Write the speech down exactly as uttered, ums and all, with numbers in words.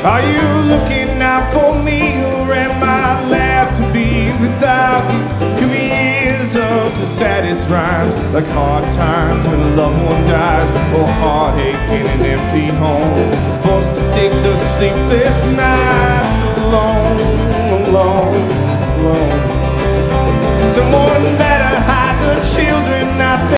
Are you looking out for me, or am I left to be without you? Could be years of the saddest rhymes, like hard times when a loved one dies, or heartache in an empty home, forced to take the sleepless night.